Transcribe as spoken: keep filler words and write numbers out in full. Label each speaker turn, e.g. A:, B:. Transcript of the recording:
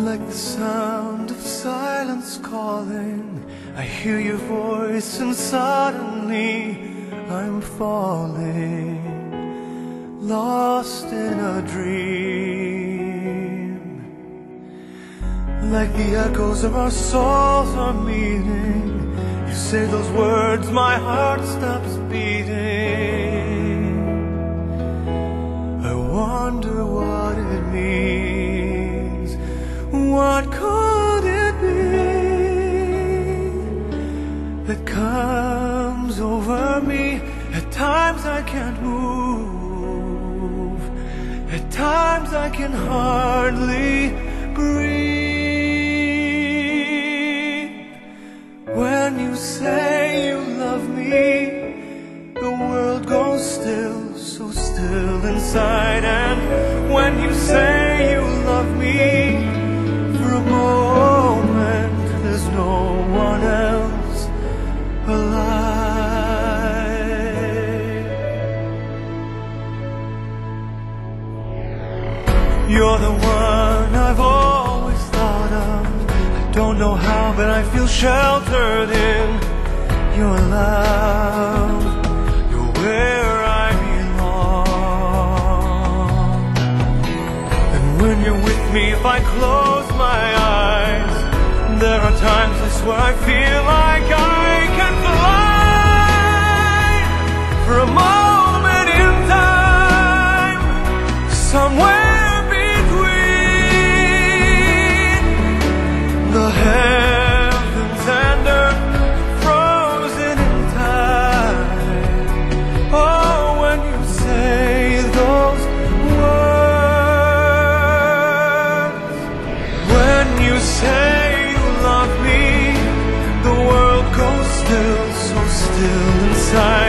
A: Like the sound of silence calling, I hear your voice and suddenly I'm falling, lost in a dream. Like the echoes of our souls are meeting, you say those words, my heart stops beating. I wonder what it means. What could it be that comes over me? At times I can't move, at times I can hardly breathe. When you say you love me, the world goes still, so still inside. And when you say you love me, for a moment there's no one else alive. You're the one I've always thought of. I don't know how, but I feel sheltered in your love. You're where I belong. And when you're with me, if I close my eyes, there are times I swear I feel like I can fly for a moment in time, somewhere between the heavens and earth, frozen in time. Oh, when you say those words, when you say you love me, the world goes still, so still inside.